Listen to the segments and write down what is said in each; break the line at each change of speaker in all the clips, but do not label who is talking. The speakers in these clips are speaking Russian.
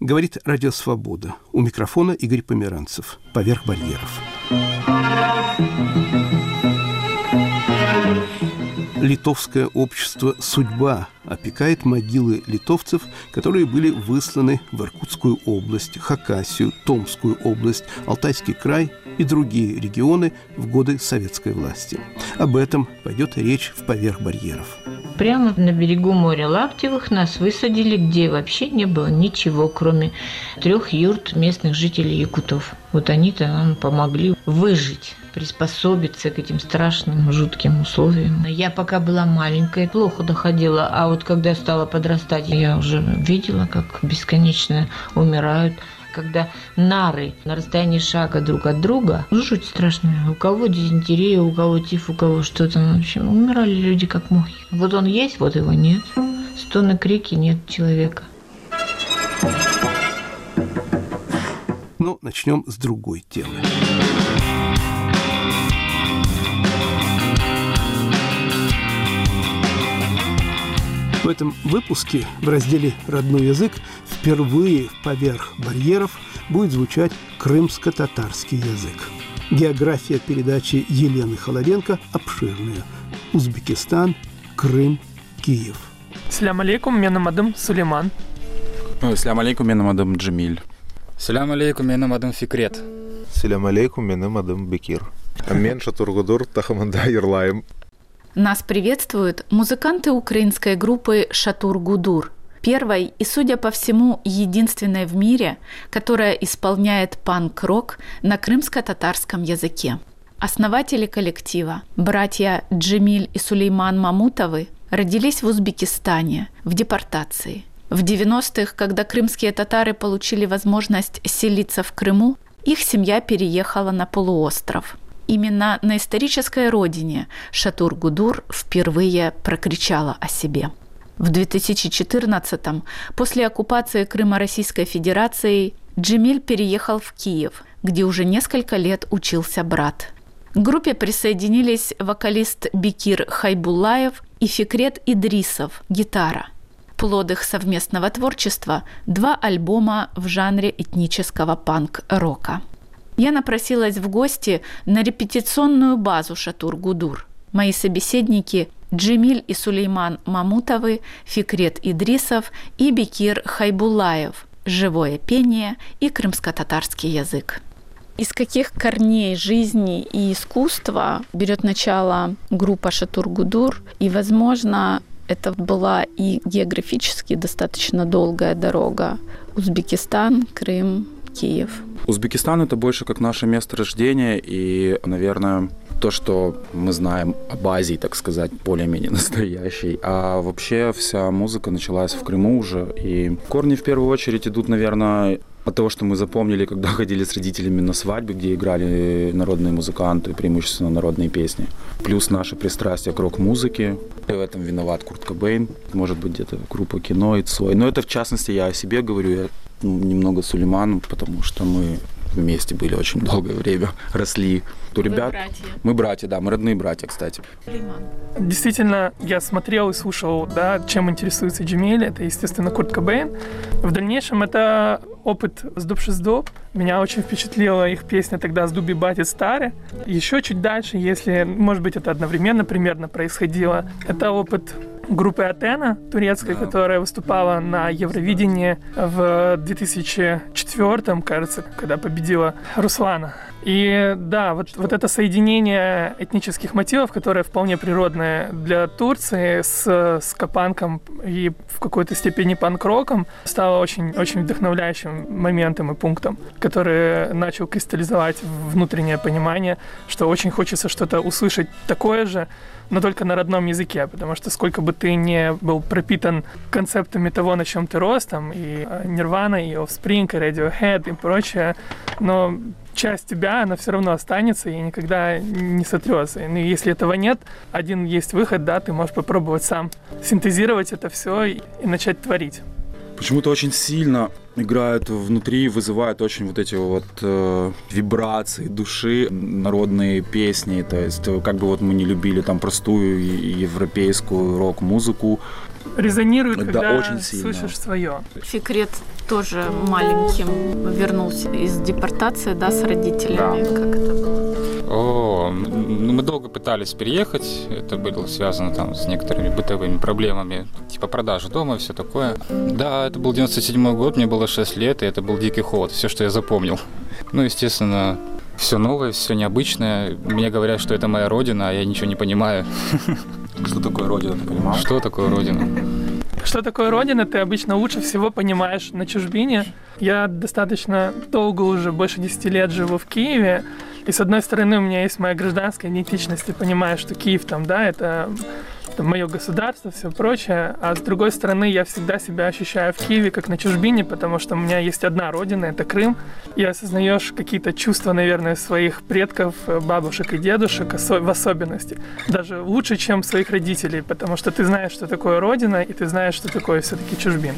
Говорит Радио Свобода. У микрофона Игорь Померанцев. «Поверх барьеров». Литовское общество «Судьба» опекает могилы литовцев, которые были высланы в Иркутскую область, Хакасию, Томскую область, Алтайский край и другие регионы в годы советской власти. Об этом пойдет речь в «Поверх барьеров».
Прямо на берегу моря Лаптевых нас высадили, где вообще не было ничего, кроме 3 юрт местных жителей якутов. Вот они-то нам помогли выжить, приспособиться к этим страшным, жутким условиям. Я пока была маленькая, плохо доходила, а вот когда стала подрастать, я уже видела, как бесконечно умирают. Когда нары на расстоянии шага друг от друга, жуть страшная. У кого дизентерия, у кого тиф, у кого что-то. В общем, умирали люди как мухи. Вот он есть, вот его нет. Стоны, крики, нет человека.
Но начнем с другой темы. В этом выпуске в разделе «Родной язык» впервые поверх барьеров будет звучать крымско-татарский язык. География передачи Елены Холоденко обширная. Узбекистан, Крым, Киев.
Салям алейкум, менам адым Сулейман.
Салям алейкум, менам адым Джамиль.
Салям алейкум, менам адым Фикрет.
Салям алейкум, менам адым Бекир. Мен Шатургудур Тахаманда Ирлаем.
Нас приветствуют музыканты украинской группы «Шатур-Гудур», первой и, судя по всему, единственной в мире, которая исполняет панк-рок на крымско-татарском языке. Основатели коллектива, братья Джамиль и Сулейман Мамутовы, родились в Узбекистане в депортации. В 90-х, когда крымские татары получили возможность селиться в Крыму, их семья переехала на полуостров. Именно на исторической родине Шатур-Гудур впервые прокричала о себе. В 2014-м, после оккупации Крыма Российской Федерацией, Джамиль переехал в Киев, где уже несколько лет учился брат. К группе присоединились вокалист Бекир Хайбуллаев и Фикрет Идрисов, гитара. Плод их совместного творчества – 2 альбома в жанре этнического панк-рока. Я напросилась в гости на репетиционную базу Шатур-Гудур. Мои собеседники – Джамиль и Сулейман Мамутовы, Фикрет Идрисов и Бекир Хайбуллаев, живое пение и крымско-татарский язык. Из каких корней жизни и искусства берет начало группа Шатур-Гудур? И, возможно, это была и географически достаточно долгая дорога. Узбекистан, Крым, Киев.
Узбекистан – это больше как наше место рождения и, наверное, то, что мы знаем об Азии, так сказать, более-менее настоящей. А вообще вся музыка началась в Крыму уже. И корни в первую очередь идут, наверное, от того, что мы запомнили, когда ходили с родителями на свадьбы, где играли народные музыканты, преимущественно народные песни. Плюс наше пристрастие к рок-музыке. И в этом виноват Курт Кобейн. Может быть, где-то группа Кино и Цой. Но это, в частности, я о себе говорю. Я немного Сулейман, потому что мы вместе были очень долгое время, росли. У ребят...
братья.
Мы братья, да, мы родные братья, кстати.
Действительно, я смотрел и слушал, да, чем интересуется Джамиль. Это, естественно, Курт Кобейн. В дальнейшем это опыт с Дуб-6-Дуб. Меня очень впечатлила их песня тогда «С Дуби Батит Старе». Еще чуть дальше, если, может быть, это одновременно примерно происходило, это опыт группы Атена турецкой, которая выступала на Евровидении в 2004, кажется, когда победила Руслана. И да, вот это соединение этнических мотивов, которое вполне природное для Турции с скапанком и в какой-то степени панк-роком, стало очень вдохновляющим моментом и пунктом, который начал кристаллизовать внутреннее понимание, что очень хочется что-то услышать такое же, но только на родном языке, потому что сколько бы ты ни был пропитан концептами того, на чем ты рос, там и Nirvana, и Offspring, и Radiohead и прочее, но часть тебя, она все равно останется и никогда не сотрется. И если этого нет, один есть выход, да, ты можешь попробовать сам синтезировать это все и начать творить.
Почему-то очень сильно играют внутри, вызывают очень вот эти вот вибрации души, народные песни. То есть как бы вот мы не любили там простую европейскую рок-музыку.
Резонирует, когда
очень сильно
слышишь свое.
Фикрет тоже маленьким вернулся из депортации, да, с родителями?
Да.
Как это было?
Мы долго пытались переехать. Это было связано там с некоторыми бытовыми проблемами, типа продажи дома и все такое. Да, это был 97-й год, мне было 6 лет, и это был дикий холод, все, что я запомнил. Ну, естественно, все новое, все необычное. Мне говорят, что это моя родина, а я ничего не понимаю.
Что такое родина, ты понимаешь?
Что такое родина?
Что такое родина, ты обычно лучше всего понимаешь на чужбине. Я достаточно долго уже, больше 10 лет живу в Киеве. И с одной стороны у меня есть моя гражданская идентичность, и понимаю, что Киев там, да, это мое государство, все прочее. А с другой стороны, я всегда себя ощущаю в Киеве как на чужбине, потому что у меня есть одна родина, это Крым. И осознаешь какие-то чувства, наверное, своих предков, бабушек и дедушек в особенности. Даже лучше, чем своих родителей, потому что ты знаешь, что такое родина, и ты знаешь, что такое все-таки чужбина.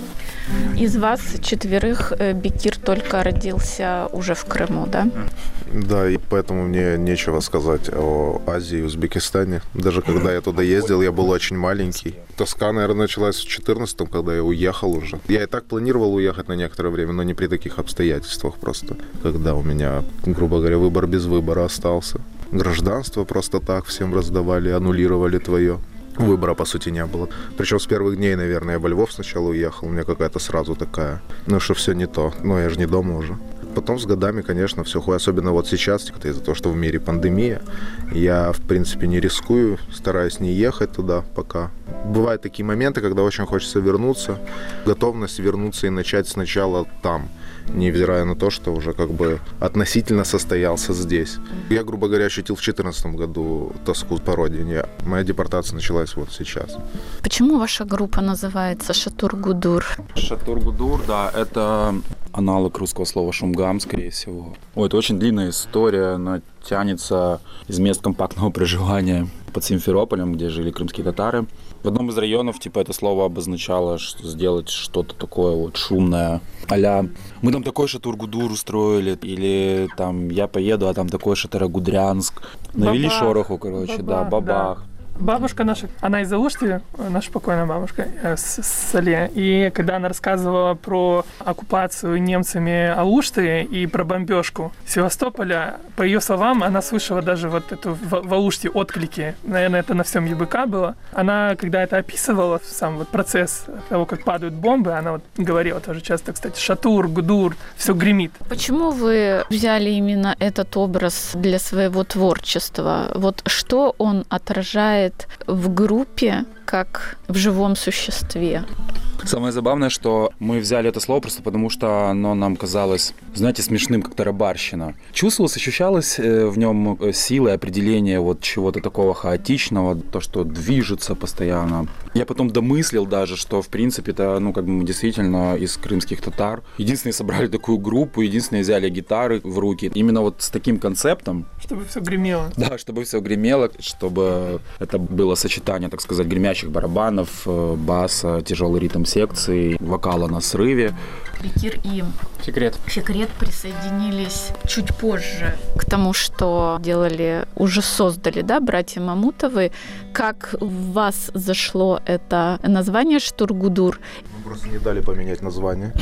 Из вас 4 Бекир только родился уже в Крыму, да?
Да, и поэтому мне нечего сказать о Азии и Узбекистане. Даже когда я туда ездил, я был очень маленький. Тоска, наверное, началась в 2014-м, когда я уехал уже. Я и так планировал уехать на некоторое время, но не при таких обстоятельствах просто. Когда у меня, грубо говоря, выбор без выбора остался. Гражданство просто так всем раздавали, аннулировали твое. Выбора, по сути, не было. Причем с первых дней, наверное, я во Львов сначала уехал. У меня какая-то сразу такая, что все не то. Но я же не дома уже. Потом с годами, конечно, все ходит. Особенно вот сейчас, из-за того, что в мире пандемия, я, в принципе, не рискую, стараюсь не ехать туда пока. Бывают такие моменты, когда очень хочется вернуться. Готовность вернуться и начать сначала там, невзирая на то, что уже как бы относительно состоялся здесь. Я, грубо говоря, ощутил в 2014 году тоску по родине. Моя депортация началась вот сейчас.
Почему ваша группа называется Шатур-Гудур?
Шатур-Гудур, да, это аналог русского слова шумгам, скорее всего. Это очень длинная история, она тянется из мест компактного проживания под Симферополем, где жили крымские татары. В одном из районов, это слово обозначало сделать что-то такое вот шумное, а-ля мы там такой Шатур-Гудур устроили, или там я поеду, а там такой Шатарагудрянск. Навели шороху, да, бабах.
Да. Бабушка наша, она из Алушты, наша покойная бабушка с Сале. И когда она рассказывала про оккупацию немцами Алушты и про бомбежку Севастополя, по ее словам, она слышала даже вот эту в Алуште отклики. Наверное, это на всем ЮБК было. Она, когда это описывала, сам вот процесс того, как падают бомбы, она вот говорила тоже часто, кстати, Шатур, Гудур, все гремит.
Почему вы взяли именно этот образ для своего творчества? Вот что он отражает в группе, как в живом существе?
Самое забавное, что мы взяли это слово просто потому, что оно нам казалось, знаете, смешным, как тарабарщина. Чувствовалось, ощущалось в нем сила и определение вот чего-то такого хаотичного, то, что движется постоянно. Я потом домыслил даже, что, в принципе, это, мы действительно из крымских татар. Единственные собрали такую группу, единственные взяли гитары в руки. Именно вот с таким концептом.
Чтобы все гремело.
Да, чтобы все гремело, чтобы это было сочетание, так сказать, гремящих барабанов, баса, тяжелый ритм секции, вокала на срыве.
Бекир и
Фикрет
присоединились чуть позже к тому, что уже создали, да, братья Мамутовы. Как в вас зашло это название Шатур-Гудур?
Мы просто не дали поменять название.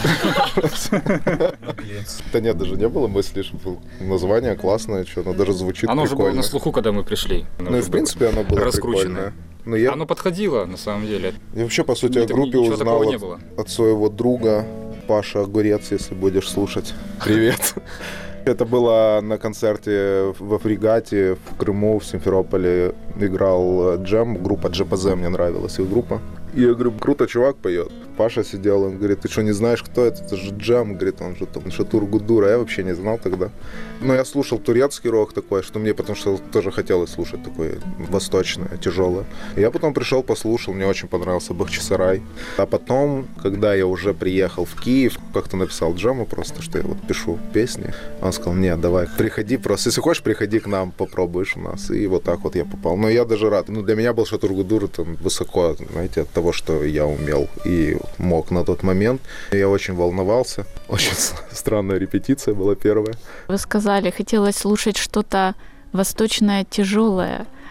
Да нет, даже не было мысли, что название классное, что оно даже звучит прикольно.
Оно уже было на слуху, когда мы пришли.
И в принципе оно было
раскрученное.
прикольное.
Оно подходило, на самом деле.
Я вообще, по сути, о группе узнал от своего друга Паша Огурец, если будешь слушать. Привет. Это было на концерте во Фрегате в Крыму, в Симферополе. Играл Джем, группа ДжПЗ, мне нравилась их группа. И я говорю, круто, чувак поет. Паша сидел, он говорит, ты что, не знаешь, кто это? Это же Джем, говорит, он же там Шатур-Гудур, а я вообще не знал тогда. Но я слушал турецкий рок такой, что мне потому что тоже хотелось слушать такое восточное, тяжелое. И я потом пришел, послушал, мне очень понравился Бахчисарай. А потом, когда я уже приехал в Киев, как-то написал Джему просто, что я вот пишу песни. Он сказал, нет, давай, приходи просто, если хочешь, приходи к нам, попробуешь у нас. И вот так вот я попал. Но я даже рад. Для меня был Шатур-Гудур там высоко, знаете, от того, что я умел и мог на тот момент. Я очень волновался. Очень странная репетиция была первая.
Вы сказали, хотелось слушать что-то восточное, тяжелое.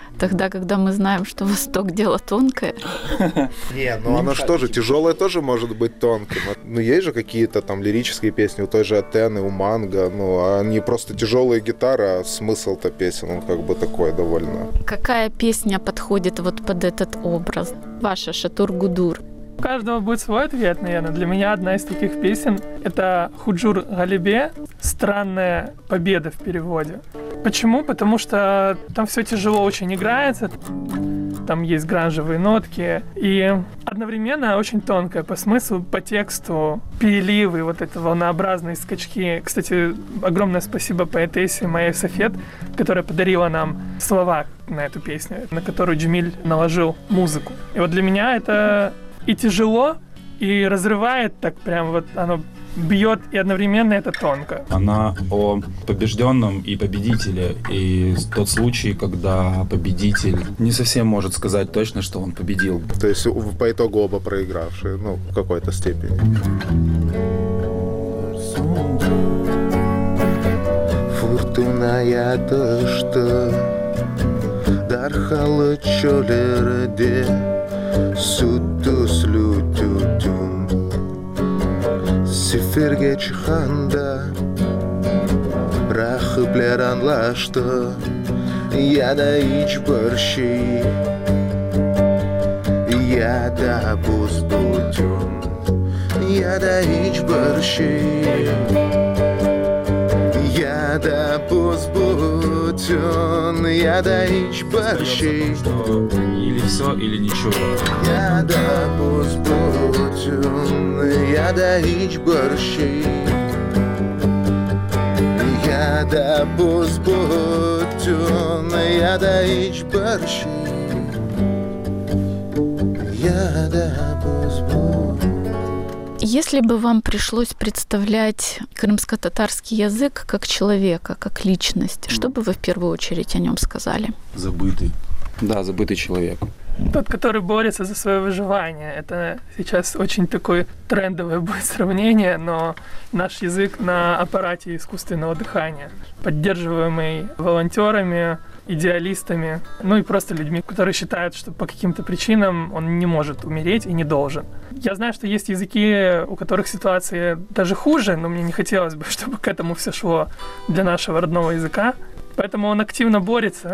тогда, когда мы знаем, что Восток — дело тонкое.
Не, ну оно же тоже, тяжелое тоже может быть тонким. Ну, есть же какие-то там лирические песни у той же Атены, у Манго, ну, они просто тяжелые гитары, а смысл-то песен, он как бы такой довольно.
Какая песня подходит вот под этот образ? Ваша «Шатур Гудур».
У каждого будет свой ответ, наверное. Для меня одна из таких песен — это «Худжур Галибе», «Странная победа» в переводе. Почему? Потому что там все тяжело очень играется, там есть гранжевые нотки, и одновременно очень тонкая по смыслу, по тексту, переливы, вот это волнообразные скачки. Кстати, огромное спасибо поэтессе Майе Софет, которая подарила нам слова на эту песню, на которую Джемиль наложил музыку. И вот для меня это и тяжело, и разрывает так прям вот, оно бьет, и одновременно это тонко.
Она о побежденном и победителе. И тот случай, когда победитель не совсем может сказать точно, что он победил.
То есть по итогу оба проигравшие, ну, в какой-то степени. Фуртуная дождь, дархалы чөлерде, сүтті слютютюм. Сеферге чыққанда рахыплер анлашты, яда ичбір шей, яда бузбутюн, яда ичбір шей, яда бузбутюн, яда ичбір шей.
Или все, или ничего.
Яда бузбутюн, яда ичбір шей, яда бузбутюн, яда ичбір шей, яда бузбутюн.
Если бы вам пришлось представлять крымско-татарский язык как человека, как личность, что бы вы в первую очередь о нем сказали?
Забытый. Да, забытый человек.
Тот, который борется за свое выживание. Это сейчас очень такое трендовое будет сравнение, но наш язык на аппарате искусственного дыхания, поддерживаемый волонтерами, идеалистами, ну и просто людьми, которые считают, что по каким-то причинам он не может умереть и не должен. Я знаю, что есть языки, у которых ситуация даже хуже, но мне не хотелось бы, чтобы к этому все шло для нашего родного языка. Поэтому он активно борется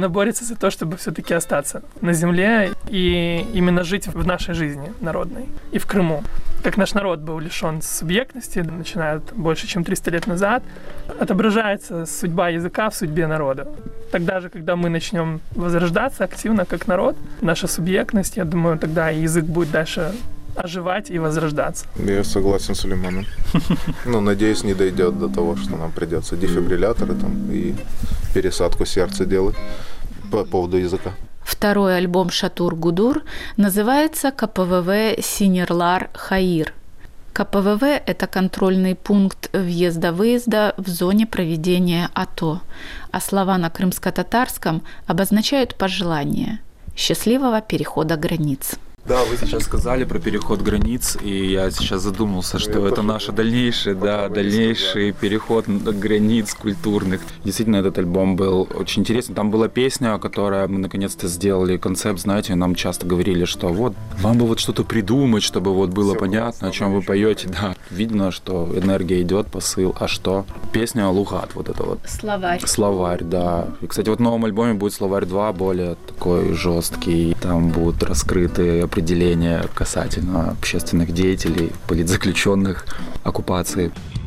за то, чтобы все-таки остаться на земле и именно жить в нашей жизни народной и в Крыму. Как наш народ был лишен субъектности, начиная больше, чем 300 лет назад, отображается судьба языка в судьбе народа. Тогда же, когда мы начнем возрождаться активно как народ, наша субъектность, я думаю, тогда и язык будет дальше оживать и возрождаться.
Я согласен с Сулейманом. Ну, надеюсь, не дойдет до того, что нам придется дефибрилляторы там и пересадку сердца делать по поводу языка.
Второй альбом «Шатур Гудур» называется «КПВВ Синерлар Хаир». КПВВ – это контрольный пункт въезда-выезда в зоне проведения АТО, а слова на крымско-татарском обозначают пожелание счастливого перехода границ.
Да, вы сейчас сказали про переход границ, и я сейчас задумался, что это наш дальнейший переход границ культурных. Действительно, этот альбом был очень интересный. Там была песня, которая мы наконец-то сделали концепт, знаете, нам часто говорили, что вот вам бы вот что-то придумать, чтобы вот было понятно, о чем вы поете. Да, видно, что энергия идет, посыл. А что? Песня «Лугат», вот это вот. Словарь, да. И, кстати, вот в новом альбоме будет словарь 2, более такой жесткий. Там будут раскрыты определения касательно общественных деятелей, политзаключенных, оккупации.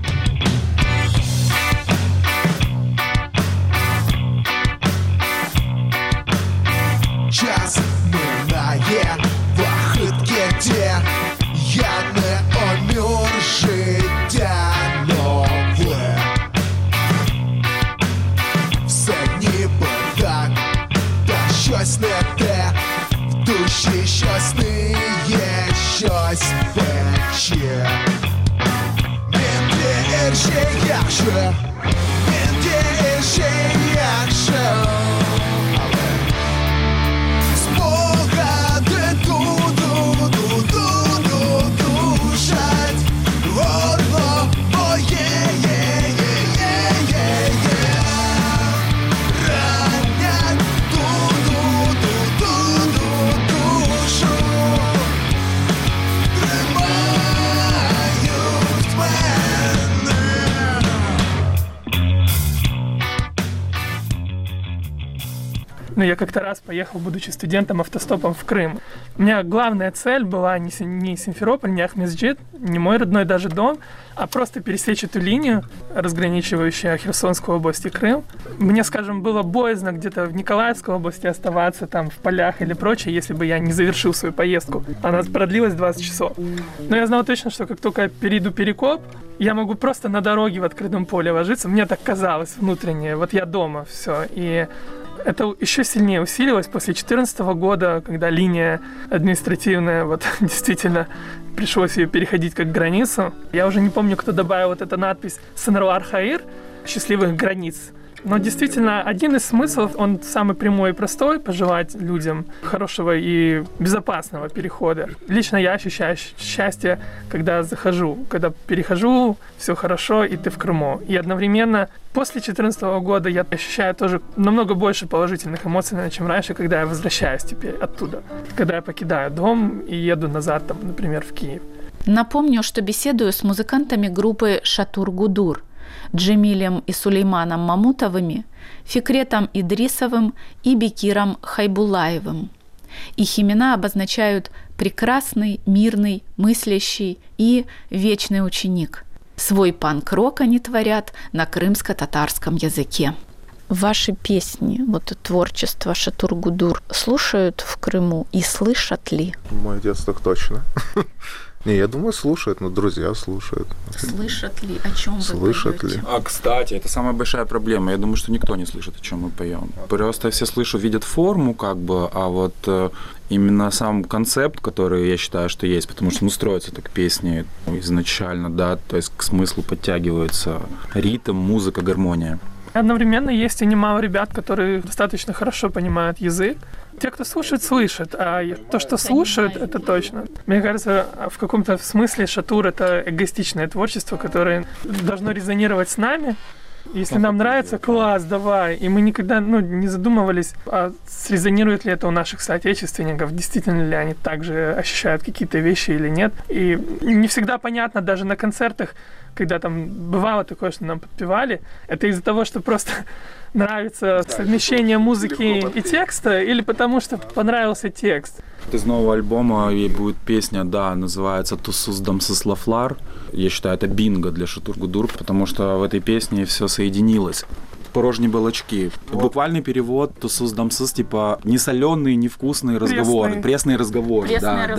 Час минає, вахидке, я не омюр життя нове. Все ніби так, та щось не те. В душі щось ниє, щось пече. Менде ерше якше, менде ерше якше. Спогади душать, горло моє, ранять
Но я как-то раз поехал, будучи студентом, автостопом в Крым. У меня главная цель была не Симферополь, не Ахмеджит, не мой родной даже дом, а просто пересечь эту линию, разграничивающую Херсонскую область и Крым. Мне, скажем, было боязно где-то в Николаевской области оставаться там в полях или прочее, если бы я не завершил свою поездку. Она продлилась 20 часов. Но я знал точно, что как только я перейду Перекоп, я могу просто на дороге в открытом поле ложиться. Мне так казалось внутренне. Вот я дома, все. И это еще сильнее усилилось после 2014 года, когда линия административная, вот действительно пришлось ее переходить как границу. Я уже не помню, кто добавил вот эту надпись «Санруар Хаир» — «Счастливых границ». Но действительно, один из смыслов, он самый прямой и простой — пожелать людям хорошего и безопасного перехода. Лично я ощущаю счастье, когда захожу, когда перехожу, все хорошо, и ты в Крыму. И одновременно после 2014 года я ощущаю тоже намного больше положительных эмоций, чем раньше, когда я возвращаюсь теперь оттуда. Когда я покидаю дом и еду назад, там, например, в Киев.
Напомню, что беседую с музыкантами группы «Шатур Гудур», Джемилем и Сулейманом Мамутовыми, Фикретом Идрисовым и Бекиром Хайбулаевым. Их имена обозначают «прекрасный», «мирный», «мыслящий» и «вечный ученик». Свой панк-рок они творят на крымско-татарском языке. Ваши песни, вот творчество Шатур Гудур слушают в Крыму и слышат ли?
В мой детстве точно. Не, я думаю, слушают, но друзья слушают.
Слышат ли? О чем вы
Слышат
поете?
ли?
А, кстати, это самая большая проблема. Я думаю, что никто не слышит, о чем мы поем. Просто все слышат, видят форму, как бы, а вот именно сам концепт, который я считаю, что есть, потому что, строятся так песни изначально, да, то есть к смыслу подтягивается ритм, музыка, гармония.
Одновременно есть и немало ребят, которые достаточно хорошо понимают язык. Те, кто слушает, слышат, а то, что слушают, это точно. Мне кажется, в каком-то смысле Шатур — это эгоистичное творчество, которое должно резонировать с нами. Если нам нравится, класс, давай. И мы никогда не задумывались, а срезонирует ли это у наших соотечественников, действительно ли они также ощущают какие-то вещи или нет. И не всегда понятно даже на концертах, когда там бывало такое, что нам подпевали, это из-за того, что просто нравится совмещение музыки и текста, или потому что понравился текст.
Из нового альбома ей будет песня, да, называется «Тусус дамсыс лафлар». Я считаю, это бинго для Шатур Гудур, потому что в этой песне все соединилось. Порожние балачки. Буквальный перевод «Тусус дамсыс» типа несоленый, невкусный разговор. Пресный разговор.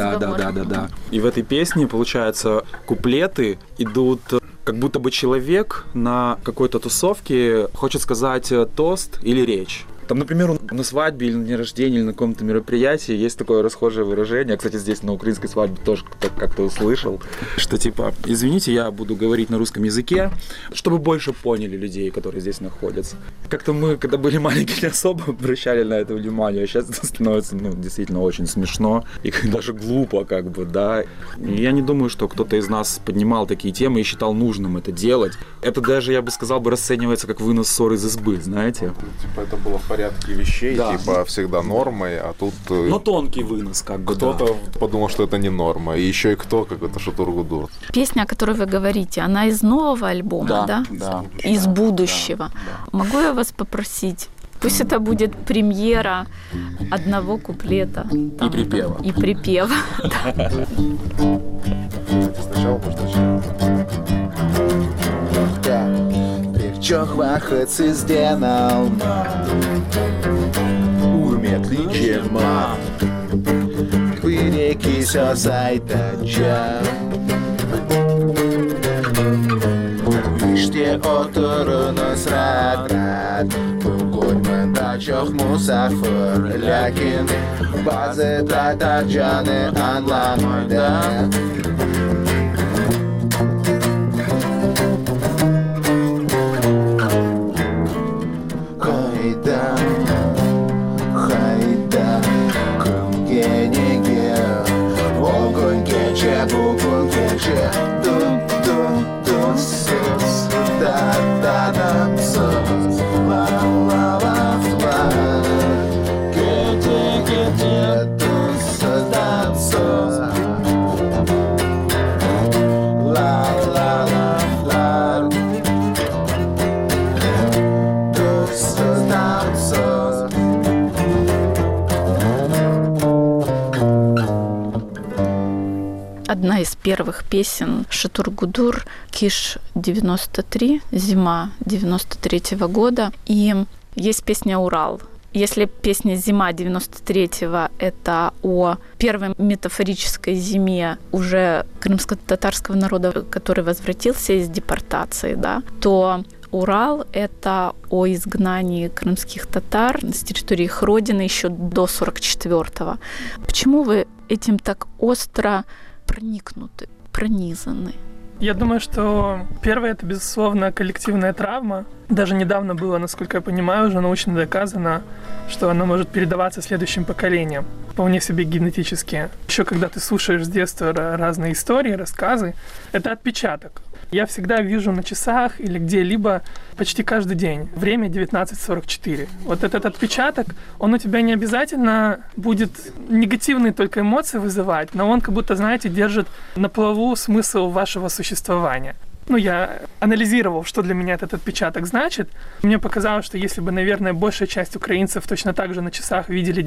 Да. И в этой песне, получается, куплеты идут как будто бы человек на какой-то тусовке хочет сказать тост или речь. Там, например, на свадьбе или на дне рождения, или на каком-то мероприятии есть такое расхожее выражение. Кстати, здесь на украинской свадьбе тоже как-то услышал, что типа, извините, я буду говорить на русском языке, чтобы больше поняли людей, которые здесь находятся. Как-то мы, когда были маленькие, не особо обращали на это внимание, а сейчас это становится, действительно очень смешно и даже глупо, как бы, да. И я не думаю, что кто-то из нас поднимал такие темы и считал нужным это делать. Это даже, я бы сказал, расценивается как вынос ссор из избы, знаете.
Типа это было в порядке вещей, да, типа всегда нормой, а тут...
Но тонкий вынос, как бы,
кто-то подумал, что это не норма, и еще и кто, как это Шатур Гудур.
Песня, о которой вы говорите, она из нового альбома, да?
Да.
Из будущего. Да. Могу я вас попросить? Пусть это будет премьера одного куплета.
И припева.
И припева.
Сначала можно начать.
Чохва хацизденал Урметличема Выреки сосайтача Виште отырыныз рад Бүгінмінда чох мұсафыр Ләкин базы татарчаны анламайды
одна из первых песен Шатур-Гудур «Киш 93», «Зима» 93-го года. И есть песня «Урал». Если песня «Зима» 93-го — это о первой метафорической зиме уже крымско-татарского народа, который возвратился из депортации, да, то «Урал» — это о изгнании крымских татар с территории их родины еще до 44-го. Почему вы этим так остро проникнуты, пронизаны?
Я думаю, что первое — это, безусловно, коллективная травма. Даже недавно было, насколько я понимаю, уже научно доказано, что она может передаваться следующим поколениям, вполне себе генетически. Еще когда ты слушаешь с детства разные истории, рассказы, это отпечаток. Я всегда вижу на часах или где-либо почти каждый день время 19:44. Вот этот отпечаток, он у тебя не обязательно будет негативные только эмоции вызывать, но он как будто, знаете, держит на плаву смысл вашего существования. Я анализировал, что для меня этот отпечаток значит. Мне показалось, что если бы, наверное, большая часть украинцев точно так же на часах видели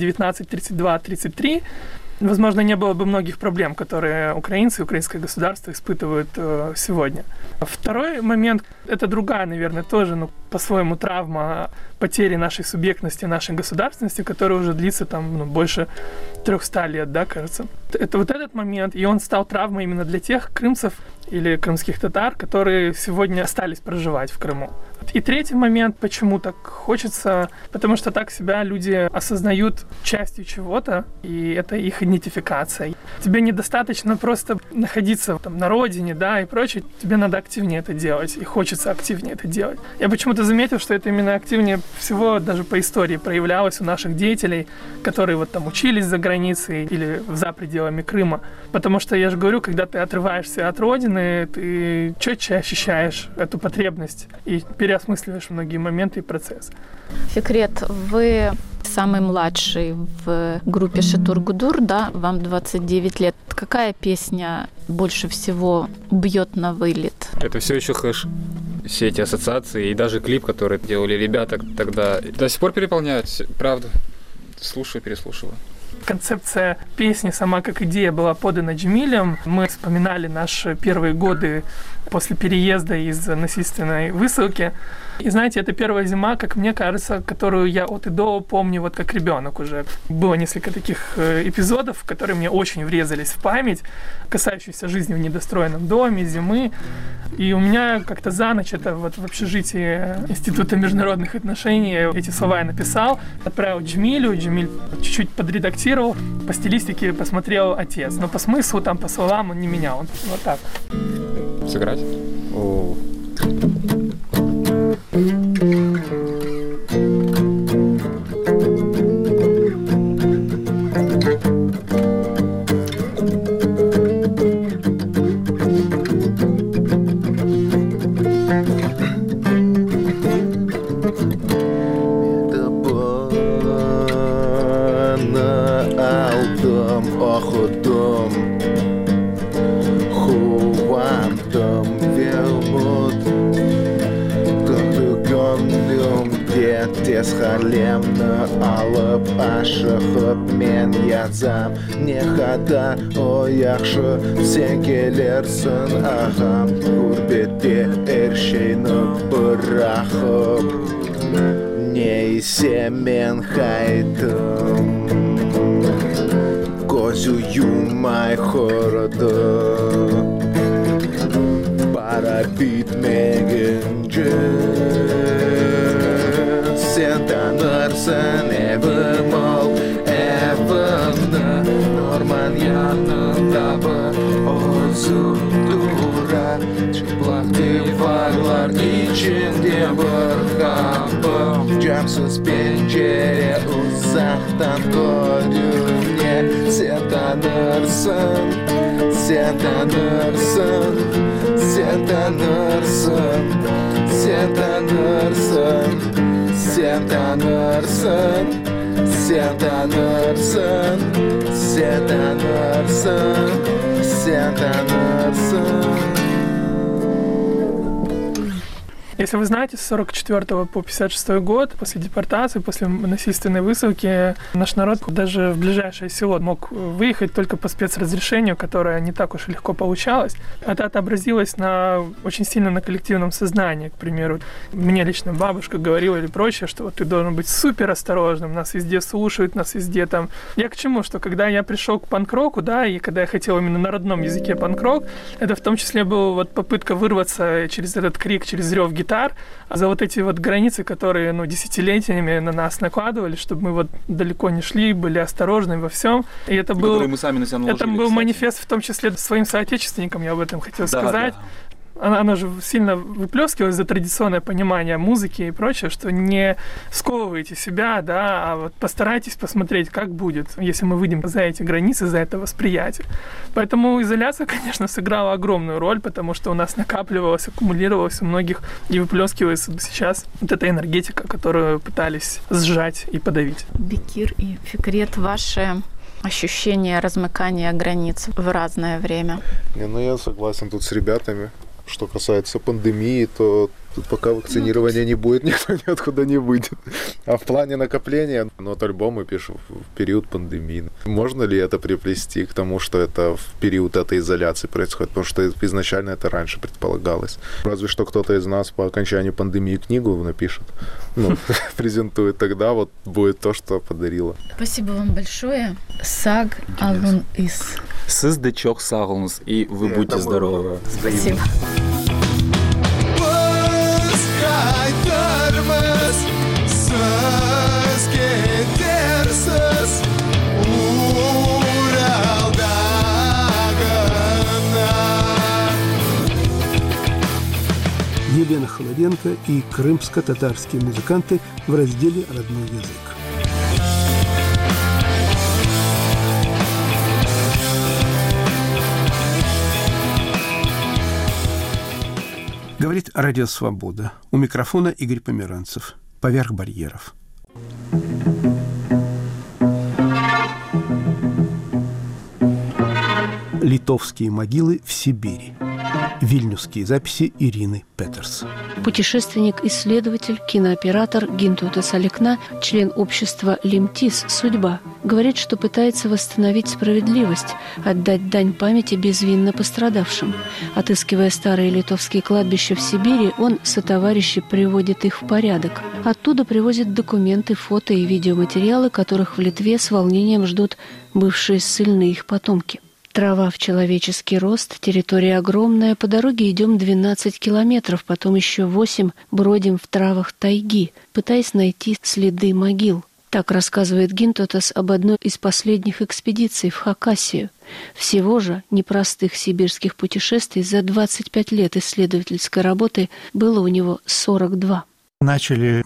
19:32-33, возможно, не было бы многих проблем, которые украинцы и украинское государство испытывают сегодня. Второй момент — это другая, наверное, тоже, по-своему травма потери нашей субъектности, нашей государственности, которая уже длится больше 300 лет, да, кажется. Это вот этот момент, и он стал травмой именно для тех крымцев или крымских татар, которые сегодня остались проживать в Крыму. И третий момент, почему так хочется, потому что так себя люди осознают частью чего-то, и это их идентификация. Тебе недостаточно просто находиться на родине, да, и прочее, тебе надо активнее это делать, и хочется активнее это делать. Я почему-то заметил, что это именно активнее всего даже по истории проявлялось у наших деятелей, которые учились за границей или за пределами Крыма. Потому что, я же говорю, когда ты отрываешься от родины, ты четче ощущаешь эту потребность и переосмысливаешь многие моменты и процессы.
Секрет, вы самый младший в группе Шатур-Гудур, да, вам 29 лет. Какая песня больше всего бьет на вылет?
Это все еще хэш. Все эти ассоциации и даже клип, который делали ребята тогда, до сих пор переполняют, правда. Слушаю, переслушиваю.
Концепция песни сама как идея была подана Джемилем. Мы вспоминали наши первые годы после переезда из насильственной высылки. И знаете, это первая зима, как мне кажется, которую я от и до помню как ребенок уже. Было несколько таких эпизодов, которые мне очень врезались в память, касающиеся жизни в недостроенном доме, зимы. И у меня как-то за ночь, это в общежитии Института международных отношений, эти слова я написал, отправил Джемилю, Джемиль чуть-чуть подредактировал, по стилистике посмотрел отец. Но по смыслу, по словам он не менял. Он вот так.
Сыграть? О.
Tez halemni olib ashig'ib men yazam nehada o yaxshi sen kelersin ag'am gurbetga ershayni bırakıp neyse men haydim ko'zi yummay xoridi para bitmaguncha sen tanırsın evim ol evimni norman yanında bir o'zim durar çıplak divarlar içinde bir kapı camsız pencere uzaktan görünüyor sen tanırsın sen tanırsın sen tanırsın sen tanırsın sen tanırsın sen tanırsın sen tanırsın sen tanırsın.
Если вы знаете, с 1944 по 1956 год, после депортации, после насильственной высылки, наш народ даже в ближайшее село мог выехать только по спецразрешению, которое не так уж и легко получалось. Это отобразилось очень сильно на коллективном сознании. К примеру, мне лично бабушка говорила или прочее, что вот ты должен быть супер осторожным, нас везде слушают, нас везде там... Я к чему? Что когда я пришел к панк-року, да, и когда я хотел именно на родном языке панк-рок, это в том числе была вот попытка вырваться через этот крик, через рев гитар, за вот эти вот границы, которые, десятилетиями на нас накладывали, чтобы мы вот далеко не шли, были осторожны во всем. И это был...
мы сами на себя наложили,
это был
кстати.
Манифест в том числе своим соотечественникам, я об этом хотел сказать.
Да.
Она же сильно выплескивалась за традиционное понимание музыки и прочее, что не сковывайте себя, да, а вот постарайтесь посмотреть, как будет, если мы выйдем за эти границы, за это восприятие. Поэтому изоляция, конечно, сыграла огромную роль, потому что у нас накапливалось, аккумулировалось у многих и выплескивается сейчас вот эта энергетика, которую пытались сжать и подавить.
Бекир и Фикрет, ваши ощущение размыкания границ в разное время?
Я согласен тут с ребятами. Что касается пандемии, то пока вакцинирования не будет, никто ниоткуда не выйдет. А в плане накопления, вот альбомы пишу в период пандемии. Можно ли это приплести к тому, что это в период этой изоляции происходит? Потому что изначально это раньше предполагалось. Разве что кто-то из нас по окончанию пандемии книгу напишет, презентует. Тогда вот будет то, что подарила.
Спасибо вам большое. Саг алун ис.
Сыздычок сагылыңыз, и вы будьте здоровы.
Спасибо.
Елена Холоденко и крымско-татарские музыканты в разделе «Родной язык». Говорит Радио Свобода. У микрофона Игорь Померанцев. Поверх барьеров. Литовские могилы в Сибири. Вильнюсские записи Ирины Петерс.
Путешественник, исследователь, кинооператор Гинтутас Аликна, член общества Лимтис «Судьба», говорит, что пытается восстановить справедливость, отдать дань памяти безвинно пострадавшим. Отыскивая старые литовские кладбища в Сибири, он сотоварищи приводит их в порядок. Оттуда привозят документы, фото и видеоматериалы, которых в Литве с волнением ждут бывшие ссыльные их потомки. Трава в человеческий рост, территория огромная, по дороге идем 12 километров, потом еще 8 бродим в травах тайги, пытаясь найти следы могил. Так рассказывает Гинтутас об одной из последних экспедиций в Хакасию. Всего же непростых сибирских путешествий за 25 лет исследовательской работы было у него 42.
Начали в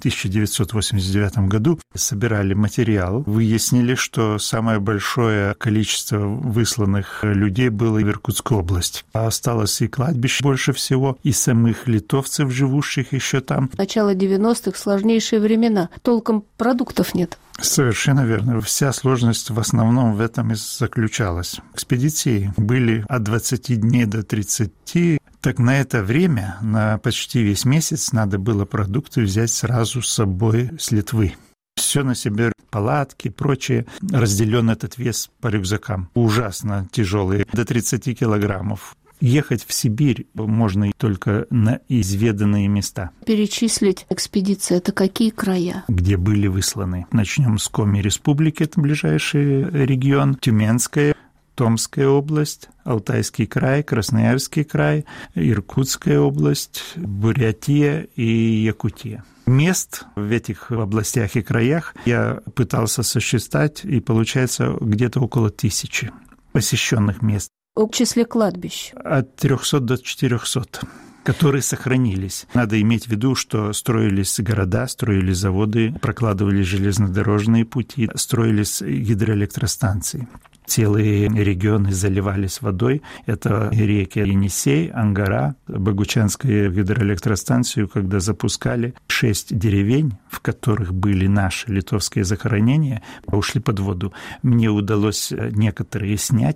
1989 году, собирали материал, выяснили, что самое большое количество высланных людей было в Иркутской области. А осталось и кладбищ больше всего, и самых литовцев, живущих еще там.
Начало 90-х – сложнейшие времена. Толком продуктов нет.
Совершенно верно. Вся сложность в основном в этом и заключалась. Экспедиции были от 20 дней до 30. Так на это время, на почти весь месяц, надо было продукты взять сразу с собой с Литвы. Все на себе, палатки, прочее, разделен этот вес по рюкзакам. Ужасно тяжелые, до 30 килограммов. Ехать в Сибирь можно только на изведанные места.
Перечислить экспедиции – это какие края?
Где были высланы. Начнем с Коми Республики, это ближайший регион, Тюменская, Томская область, Алтайский край, Красноярский край, Иркутская область, Бурятия и Якутия. Мест в этих областях и краях я пытался сосчитать, и получается где-то около 1000 посещенных мест.
В числе кладбищ?
От 300 до 400. Которые сохранились. Надо иметь в виду, что строились города, строились заводы, прокладывали железнодорожные пути, строились гидроэлектростанции. Целые регионы заливались водой. Это реки Енисей, Ангара, Богучанскую гидроэлектростанцию, когда запускали, 6 деревень, в которых были наши литовские захоронения, ушли под воду. Мне удалось некоторые снять,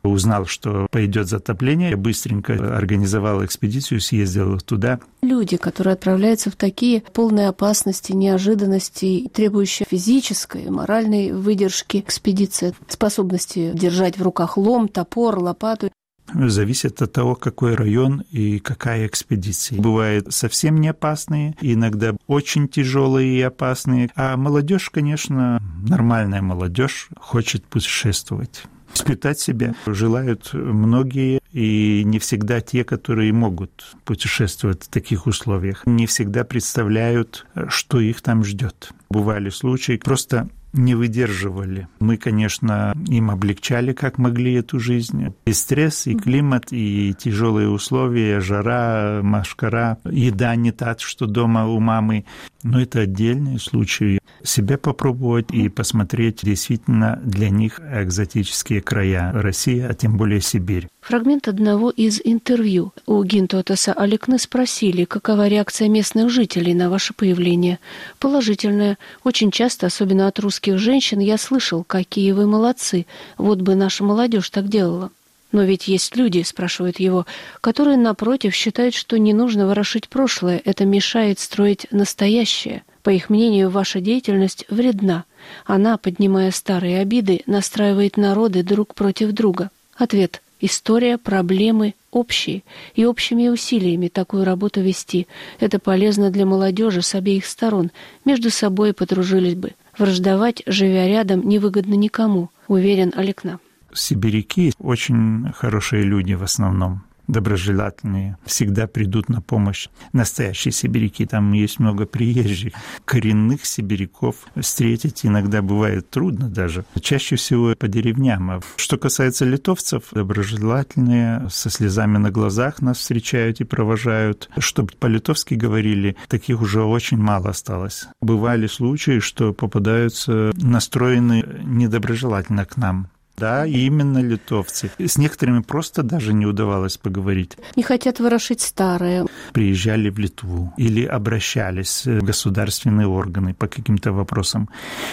Узнал, что пойдет затопление, я быстренько организовал экспедицию, съездил туда.
Люди, которые отправляются в такие полные опасности, неожиданностей, требующие физической, моральной выдержки экспедиции, способности держать в руках лом, топор, лопату.
Зависит от того, какой район и какая экспедиция. Бывают совсем не опасные, иногда очень тяжелые и опасные. А молодежь, конечно, нормальная молодежь, хочет путешествовать. Испытать себя желают многие, и не всегда те, которые могут путешествовать в таких условиях, не всегда представляют, что их там ждет. Бывали случаи, просто не выдерживали. Мы, конечно, им облегчали, как могли, эту жизнь. И стресс, и климат, и тяжелые условия, жара, машкара, еда не та, что дома у мамы. Но это отдельные случаи. Себя попробовать и посмотреть действительно для них экзотические края России, а тем более Сибирь.
Фрагмент одного из интервью. У Гинтотаса Аликны спросили, какова реакция местных жителей на ваше появление. Положительная. Очень часто, особенно от русских женщин, я слышал, какие вы молодцы. Вот бы наша молодежь так делала. Но ведь есть люди, спрашивают его, которые, напротив, считают, что не нужно ворошить прошлое, это мешает строить настоящее. По их мнению, ваша деятельность вредна. Она, поднимая старые обиды, настраивает народы друг против друга. Ответ. История, проблемы общие, и общими усилиями такую работу вести. Это полезно для молодежи с обеих сторон. Между собой подружились бы. Враждовать, живя рядом, невыгодно никому, уверен Аликна.
Сибиряки очень хорошие люди в основном, доброжелательные, всегда придут на помощь. Настоящие сибиряки, там есть много приезжих. Коренных сибиряков встретить иногда бывает трудно даже. Чаще всего по деревням. Что касается литовцев, доброжелательные, со слезами на глазах нас встречают и провожают. Чтобы по-литовски говорили, таких уже очень мало осталось. Бывали случаи, что попадаются настроены недоброжелательно к нам. Да, именно литовцы. С некоторыми просто даже не удавалось поговорить.
Не хотят ворошить старое.
Приезжали в Литву или обращались в государственные органы по каким-то вопросам,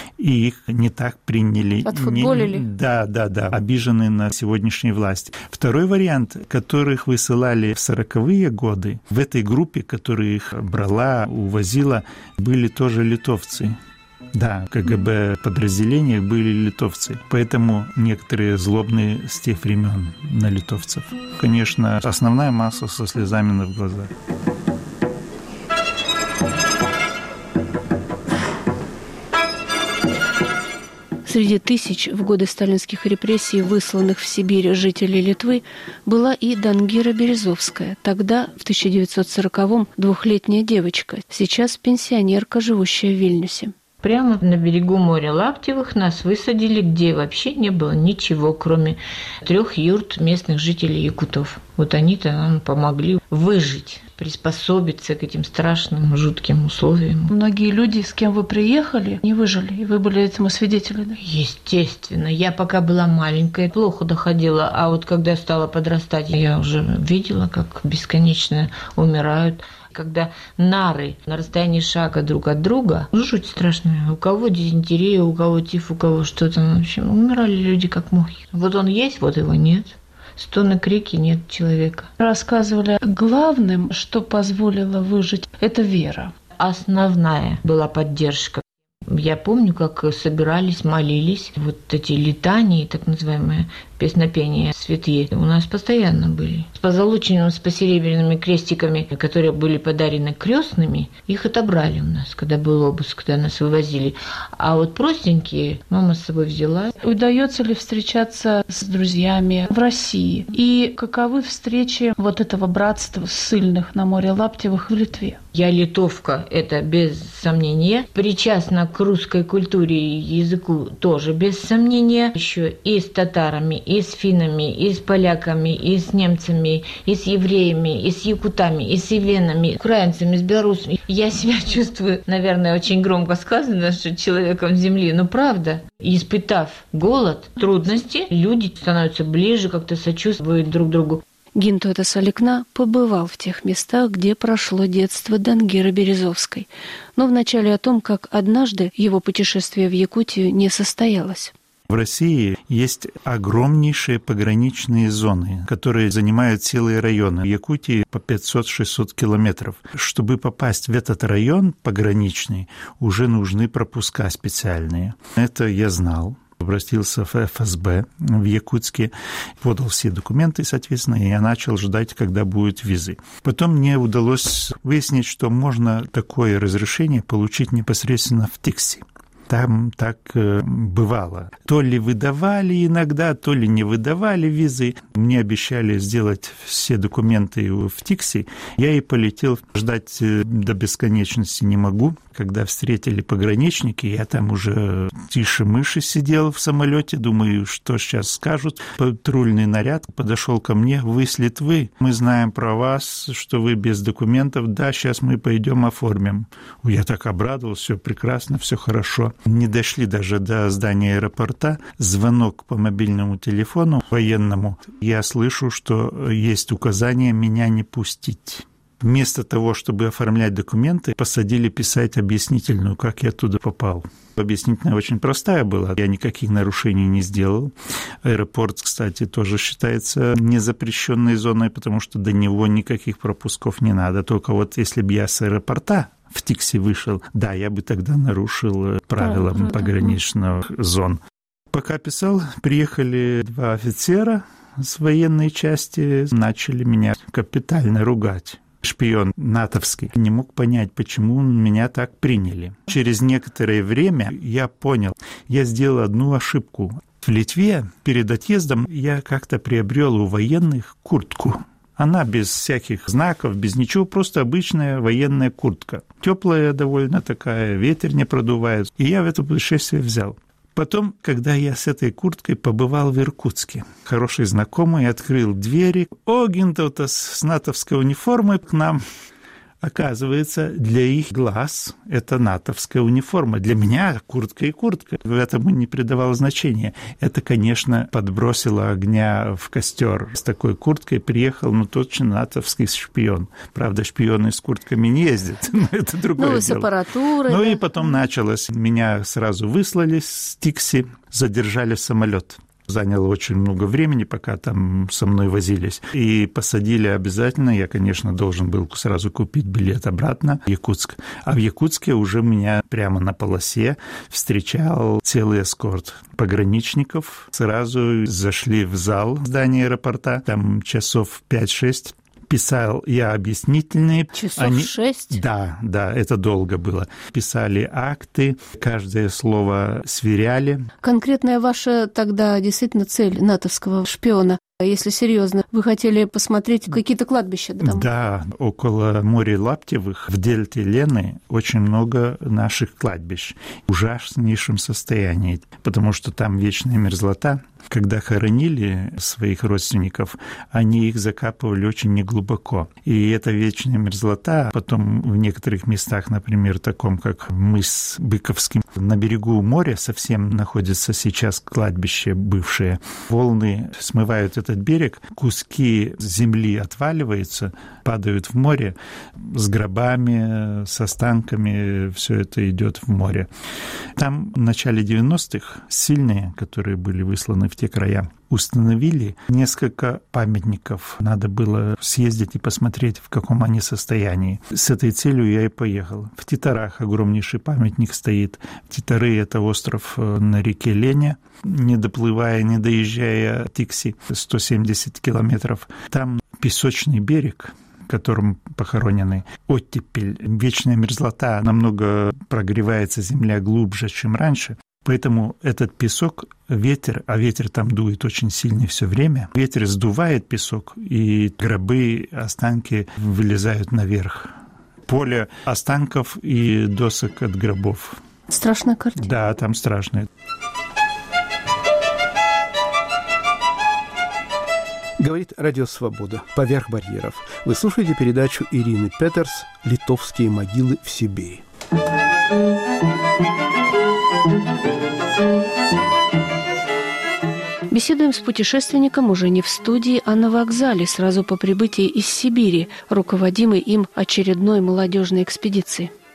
и их не так приняли.
Отфутболили?
Да, обижены на сегодняшней власти. Второй вариант, которых высылали в 40-е годы, в этой группе, которая их брала, увозила, были тоже литовцы. Да, в КГБ подразделениях были литовцы, поэтому некоторые злобные с тех времен на литовцев. Конечно, основная масса со слезами на глазах.
Среди тысяч в годы сталинских репрессий, высланных в Сибирь жителей Литвы, была и Дангира Березовская. Тогда, в 1940-м, двухлетняя девочка, сейчас пенсионерка, живущая в Вильнюсе.
Прямо на берегу моря Лаптевых нас высадили, где вообще не было ничего, кроме 3 юрт местных жителей якутов. Вот они-то нам помогли выжить, приспособиться к этим страшным, жутким условиям.
Многие люди, с кем вы приехали, не выжили, и вы были этому свидетелями, да?
Естественно. Я пока была маленькая, плохо доходила, а вот когда стала подрастать, я уже видела, как бесконечно умирают. Когда нары на расстоянии шага друг от друга, жуть страшная. У кого дизентерия, у кого тиф, у кого что-то. В общем, умирали люди как мухи. Вот он есть, вот его нет. Стоны, крики, нет человека.
Рассказывали, главным, что позволило выжить, это вера.
Основная была поддержка. Я помню, как собирались, молились. Вот эти летании, так называемые, песнопения святые, у нас постоянно были. С позолоченными, с посеребряными крестиками, которые были подарены крестными, их отобрали у нас, когда был обыск, когда нас вывозили. А вот простенькие мама с собой взяла.
Удается ли встречаться с друзьями в России? И каковы встречи вот этого братства ссыльных на море Лаптевых в Литве?
Я литовка, это без сомнения. Причастна к русской культуре и языку тоже без сомнения. Еще и с татарами, и с финнами, и с поляками, и с немцами, и с евреями, и с якутами, и с ивенами, украинцами, с белорусами. Я себя чувствую, наверное, очень громко сказано, что человеком земли, но правда. Испытав голод, трудности, люди становятся ближе, как-то сочувствуют друг другу.
Гинтотас Аликна побывал в тех местах, где прошло детство Дангиры Березовской, но вначале о том, как однажды его путешествие в Якутию не состоялось.
В России есть огромнейшие пограничные зоны, которые занимают целые районы. В Якутии по 500-600 километров. Чтобы попасть в этот район пограничный, уже нужны пропуска специальные. Это я знал. Обратился в ФСБ в Якутске, подал все документы, соответственно, и я начал ждать, когда будут визы. Потом мне удалось выяснить, что можно такое разрешение получить непосредственно в ТИКСе. Там так бывало. То ли выдавали иногда, то ли не выдавали визы. Мне обещали сделать все документы в ТИКСе. Я и полетел. Ждать до бесконечности не могу. Когда встретили пограничники, я там уже тише мыши сидел в самолете. Думаю, что сейчас скажут. Патрульный наряд подошел ко мне. Вы с Литвы? Мы знаем про вас, что вы без документов. Да, сейчас мы пойдем оформим. Я так обрадовался. Все прекрасно, все хорошо. Не дошли даже до здания аэропорта. Звонок по мобильному телефону военному. Я слышу, что есть указание меня не пустить. Вместо того, чтобы оформлять документы, посадили писать объяснительную, как я туда попал. Объяснительная очень простая была. Я никаких нарушений не сделал. Аэропорт, кстати, тоже считается незапрещенной зоной, потому что до него никаких пропусков не надо. Только вот если бы я с аэропорта в ТИКСе вышел, да, я бы тогда нарушил правила пограничных зон. Пока писал, приехали 2 офицера с военной части, начали меня капитально ругать. Шпион натовский. Не мог понять, почему меня так приняли. Через некоторое время я понял, я сделал одну ошибку. В Литве перед отъездом я как-то приобрел у военных куртку. Она без всяких знаков, без ничего, просто обычная военная куртка. Теплая довольно такая, ветер не продувает. И я в это путешествие взял. Потом, когда я с этой курткой побывал в Иркутске, хороший знакомый открыл двери. О, Гинтаутас с натовской униформой к нам. Оказывается, для их глаз это натовская униформа. Для меня куртка и куртка. В этом не придавал значения. Это, конечно, подбросило огня в костер. С такой курткой приехал, точно натовский шпион. Правда, шпионы с куртками не ездят, но это другое дело.
С аппаратурой.
И потом началось. Меня сразу выслали с ТИКСи, задержали самолет. Заняло очень много времени, пока там со мной возились. И посадили обязательно. Я, конечно, должен был сразу купить билет обратно в Якутск. А в Якутске уже меня прямо на полосе встречал целый эскорт пограничников. Сразу зашли в зал здания аэропорта. Там часов 5-6. Писал я объяснительные.
Часов 6?
Да, это долго было. Писали акты, каждое слово сверяли.
Конкретная ваша тогда действительно цель натовского шпиона? Если серьезно, вы хотели посмотреть какие-то кладбища там?
Да, около моря Лаптевых в дельте Лены очень много наших кладбищ в ужаснейшем состоянии, потому что там вечная мерзлота. Когда хоронили своих родственников, они их закапывали очень неглубоко. И эта вечная мерзлота потом в некоторых местах, например, таком как мыс Быковский, на берегу моря совсем находится сейчас кладбище бывшее. Волны смывают этот берег, куски земли отваливаются, падают в море с гробами, с останками, все это идет в море. Там в начале 90-х сильные, которые были высланы в те края, установили несколько памятников. Надо было съездить и посмотреть, в каком они состоянии. С этой целью я и поехал. В Титарах огромнейший памятник стоит. Титары — это остров на реке Лене, не доплывая, не доезжая Тикси, 170 километров. Там песочный берег, в котором похоронены оттепель, вечная мерзлота, намного прогревается земля глубже, чем раньше. Поэтому этот песок, ветер, а ветер там дует очень сильно все время, ветер сдувает песок, и гробы, останки вылезают наверх. Поле останков и досок от гробов.
Страшная картина.
Да, там страшно.
Говорит Радио Свобода. Поверх барьеров. Вы слушаете передачу Ирины Петерс «Литовские могилы в Сибири».
Беседуем с путешественником уже не в студии, а на вокзале сразу по прибытии из Сибири, руководимой им очередной молодежной экспедиции.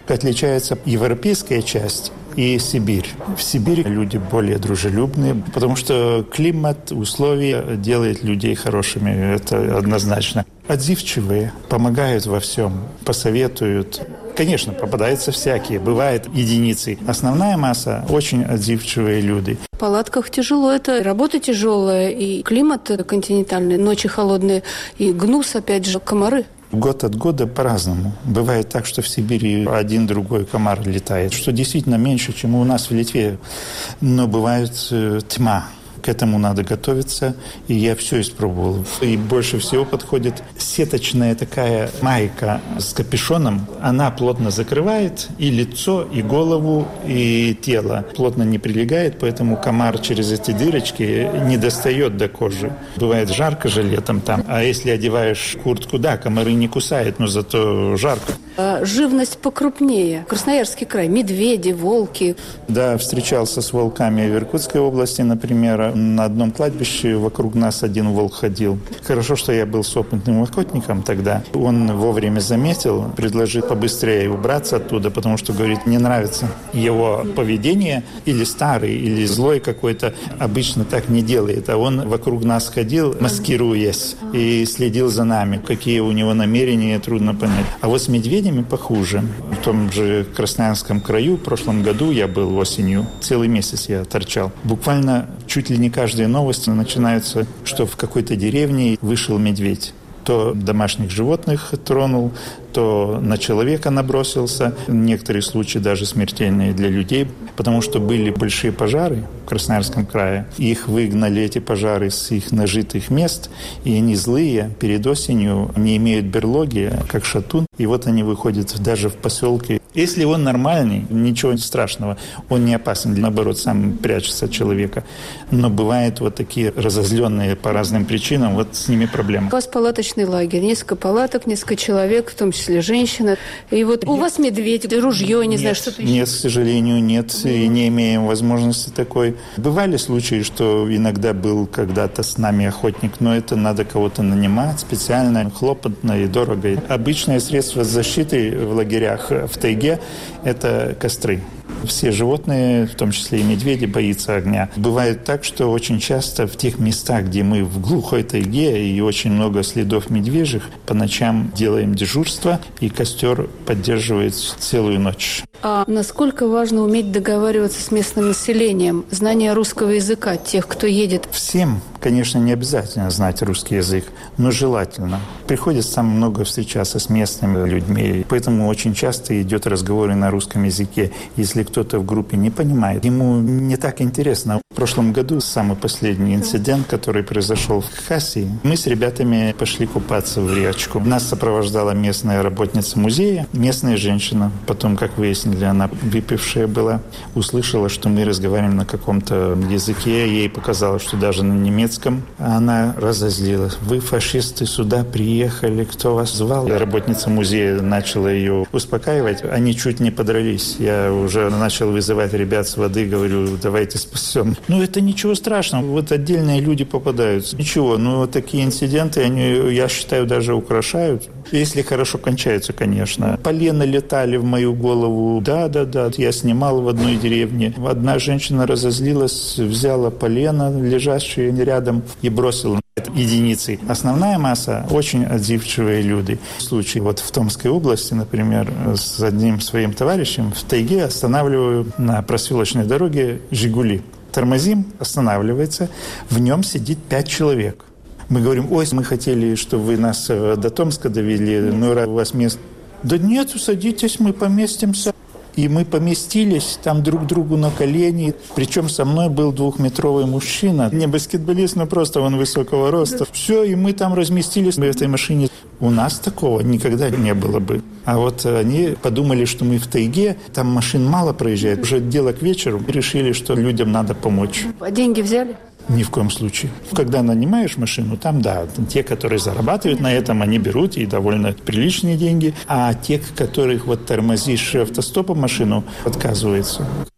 Отличается европейская часть и Сибирь. В Сибири люди более дружелюбные, потому что климат, условия делают людей хорошими, это однозначно. Отзывчивые, помогают во всем, посоветуют. Конечно, попадаются всякие, бывают единицы. Основная масса – очень отзывчивые люди.
В палатках тяжело, это работа тяжелая, и климат континентальный, ночи холодные, и гнус, опять же, комары.
Год от года по-разному. Бывает так, что в Сибири один-другой комар летает, что действительно меньше, чем у нас в Литве. Но бывает тьма. К этому надо готовиться, и я все испробовал. И больше всего подходит сеточная такая майка с капюшоном. Она плотно закрывает и лицо, и голову, и тело. Плотно не прилегает, поэтому комар через эти дырочки не достает до кожи. Бывает жарко же летом там. А если одеваешь куртку, да, комары не кусают, но зато жарко.
Живность покрупнее. Красноярский край. Медведи, волки.
Да, встречался с волками в Иркутской области, например. На одном кладбище вокруг нас один волк ходил. Хорошо, что я был с опытным охотником тогда. Он вовремя заметил, предложил побыстрее убраться оттуда, потому что, говорит, не нравится его поведение. Или старый, или злой какой-то. Обычно так не делает. А он вокруг нас ходил, маскируясь, и следил за нами. Какие у него намерения, трудно понять. А вот с медведями похуже. В том же Красноярском краю в прошлом году я был осенью. Целый месяц я торчал. Буквально чуть ли не каждая новость начинается, что в какой-то деревне вышел медведь. То домашних животных тронул, то на человека набросился. Некоторые случаи даже смертельные для людей, потому что были большие пожары в Красноярском крае. Их выгнали, эти пожары, с их нажитых мест, и они злые, перед осенью не имеют берлоги, как шатун. И вот они выходят даже в поселке. Если он нормальный, ничего страшного, он не опасен, наоборот, сам прячется от человека. Но бывают вот такие разозленные по разным причинам, вот с ними проблемы.
У вас палаточный лагерь, несколько палаток, несколько человек, в том числе женщина. И вот у вас медведь, ружье, не знаю, что-то еще.
Нет, к сожалению, нет, и не имеем возможности такой. Бывали случаи, что иногда был когда-то с нами охотник, но это надо кого-то нанимать специально, хлопотно и дорого. Обычное средство защиты в лагерях в тайге – это костры. Все животные, в том числе и медведи, боятся огня. Бывает так, что очень часто в тех местах, где мы в глухой тайге и очень много следов медвежьих, по ночам делаем дежурство, и костер поддерживает целую ночь.
А насколько важно уметь договариваться с местным населением, знание русского языка тех, кто едет?
Всем, конечно, не обязательно знать русский язык, но желательно. Приходится там много встречаться с местными людьми, поэтому очень часто идет разговор на русском языке. Если кто-то в группе не понимает, ему не так интересно. В прошлом году самый последний инцидент, который произошел в Хакасии, мы с ребятами пошли купаться в речку. Нас сопровождала местная работница музея, местная женщина. Потом, как выяснили, она выпившая была, услышала, что мы разговариваем на каком-то языке. Ей показалось, что даже на немецком. Она разозлилась. Вы, фашисты, сюда приехали, кто вас звал? Работница музея начала ее успокаивать. Они чуть не подрались. Я уже начал вызывать ребят с воды, говорю, давайте спасем. Ну, это ничего страшного. Вот отдельные люди попадаются. Ничего, но вот такие инциденты, они, я считаю, даже украшают. Если хорошо кончаются, конечно. Полено летали в мою голову. Да. Я снимал в одной деревне. Одна женщина разозлилась, взяла полено, лежащее рядом, и бросила. Это единицы. Основная масса – очень отзывчивые люди. В случае вот в Томской области, например, с одним своим товарищем в тайге останавливаю на проселочной дороге «Жигули». Тормозим, останавливается, в нем сидит 5 человек. Мы говорим, ой, мы хотели, чтобы вы нас до Томска довели, но у вас мест. Да нет, садитесь, мы поместимся. И мы поместились там друг другу на колени. Причем со мной был 2-метровый мужчина. Не баскетболист, но просто он высокого роста. Все, и мы там разместились в этой машине. У нас такого никогда не было бы. А вот они подумали, что мы в тайге, там машин мало проезжает. Уже дело к вечеру. Решили, что людям надо помочь.
А деньги взяли?
Ни в коем случае. Когда нанимаешь машину, там, да, те, которые зарабатывают на этом, они берут и довольно приличные деньги. А те, которых вот тормозишь автостопом машину, отказываются.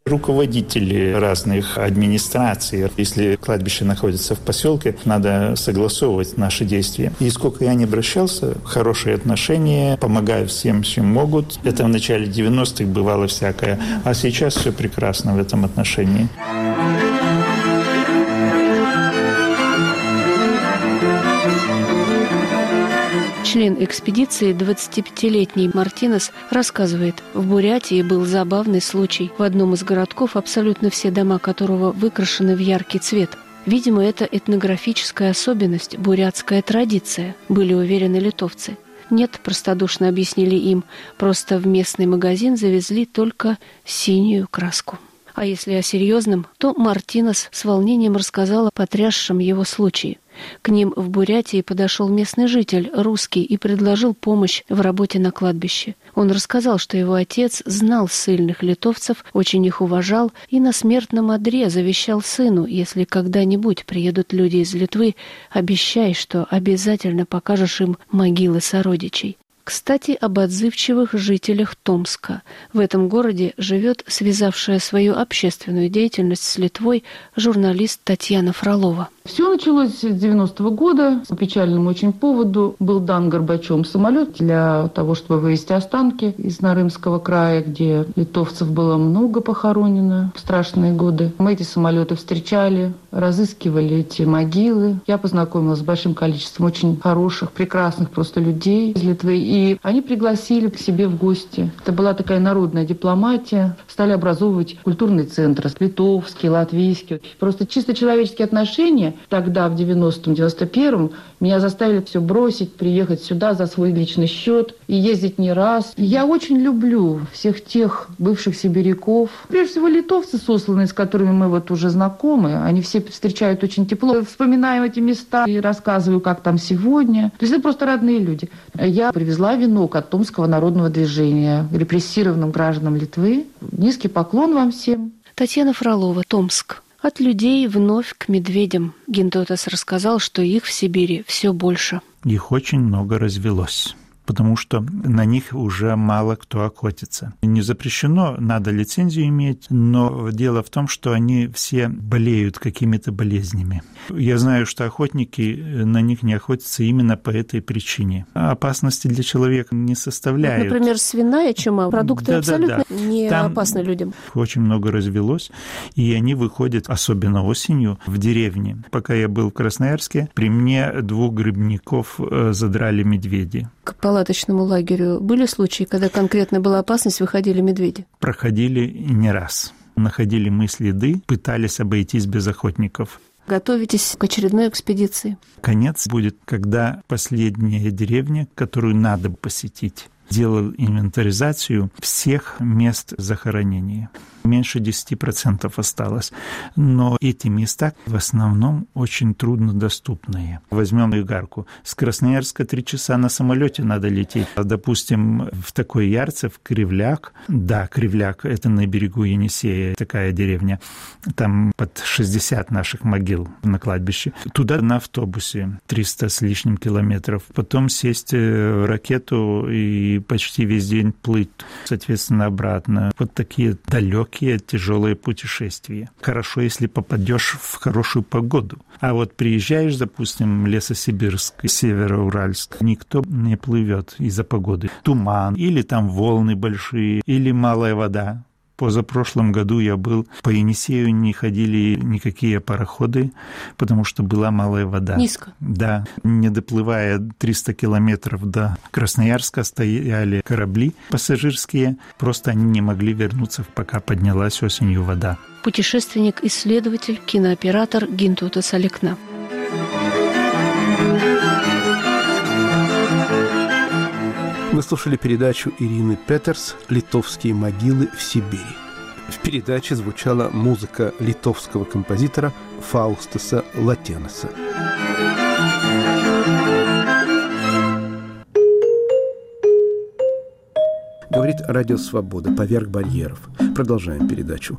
Руководители разных администраций, если кладбище находится в поселке, надо согласовывать наши действия. И сколько я не обращался, хорошие отношения, помогают всем, чем могут. Это в начале 90-х бывало всякое, а сейчас все прекрасно в этом отношении.
Член экспедиции, 25-летний Мартинес, рассказывает, в Бурятии был забавный случай. В одном из городков абсолютно все дома которого выкрашены в яркий цвет. Видимо, это этнографическая особенность, бурятская традиция, были уверены литовцы. Нет, простодушно объяснили им, просто в местный магазин завезли только синюю краску. А если о серьезном, то Мартинес с волнением рассказал о потрясшем его случае. К ним в Бурятии подошел местный житель, русский, и предложил помощь в работе на кладбище. Он рассказал, что его отец знал ссыльных литовцев, очень их уважал и на смертном одре завещал сыну: если когда-нибудь приедут люди из Литвы, обещай, что обязательно покажешь им могилы сородичей. Кстати, об отзывчивых жителях Томска. В этом городе живет связавшая свою общественную деятельность с Литвой журналист Татьяна Фролова.
Все началось с 90-го года. По печальному очень поводу был дан Горбачевым самолет для того, чтобы вывезти останки из Нарымского края, где литовцев было много похоронено в страшные годы. Мы эти самолеты встречали, разыскивали эти могилы. Я познакомилась с большим количеством очень хороших, прекрасных просто людей из Литвы. И они пригласили к себе в гости. Это была такая народная дипломатия. Стали образовывать культурные центры. Литовский, латвийский. Просто чисто человеческие отношения. Тогда, в 90-м, 91-м, меня заставили все бросить, приехать сюда за свой личный счет и ездить не раз. Я очень люблю всех тех бывших сибиряков. Прежде всего, литовцы сосланные, с которыми мы вот уже знакомы. Они все встречают очень тепло. Вспоминаем эти места и рассказываю, как там сегодня. То есть это просто родные люди. Я привезла венок от Томского народного движения репрессированным гражданам Литвы. Низкий поклон вам всем.
Татьяна Фролова, Томск. От людей вновь к медведям. Гинтотес рассказал, что их в Сибири все больше.
Их очень много развелось, потому что на них уже мало кто охотится. Не запрещено, надо лицензию иметь, но дело в том, что они все болеют какими-то болезнями. Я знаю, что охотники на них не охотятся именно по этой причине. Опасности для человека не составляют.
Вот, например, свиная чума, продукты абсолютно не опасны людям.
Очень много развелось, и они выходят, особенно осенью, в деревне. Пока я был в Красноярске, при мне 2 грибников задрали медведи.
К палаточному лагерю были случаи, когда конкретно была опасность, выходили медведи?
Проходили не раз. Находили мы следы, пытались обойтись без охотников.
Готовитесь к очередной экспедиции?
Конец будет, когда последняя деревня, которую надо посетить, делал инвентаризацию всех мест захоронения. Меньше 10% осталось. Но эти места в основном очень труднодоступные. Возьмем Игарку. С Красноярска 3 часа на самолете надо лететь. Допустим, в такой Ярцев, Кривляк. Да, Кривляк — это на берегу Енисея, такая деревня. Там под 60 наших могил на кладбище. Туда на автобусе 300 с лишним километров. Потом сесть в ракету и почти весь день плыть, соответственно, обратно. Вот такие далекие тяжелые путешествия. Хорошо, если попадешь в хорошую погоду. А вот приезжаешь, допустим, Лесосибирск, Североуральск, никто не плывет из-за погоды. Туман, или там волны большие, или малая вода. Позапрошлом году я был, по Енисею не ходили никакие пароходы, потому что была малая вода.
Низко?
Да. Не доплывая 300 километров до Красноярска, стояли корабли пассажирские. Просто они не могли вернуться, пока поднялась осенью вода.
Путешественник, исследователь, кинооператор Гинтотес Аликна.
Вы слушали передачу Ирины Петерс «Литовские могилы в Сибири». В передаче звучала музыка литовского композитора Фаустаса Латенеса. Говорит Радио Свобода, поверх барьеров. Продолжаем передачу.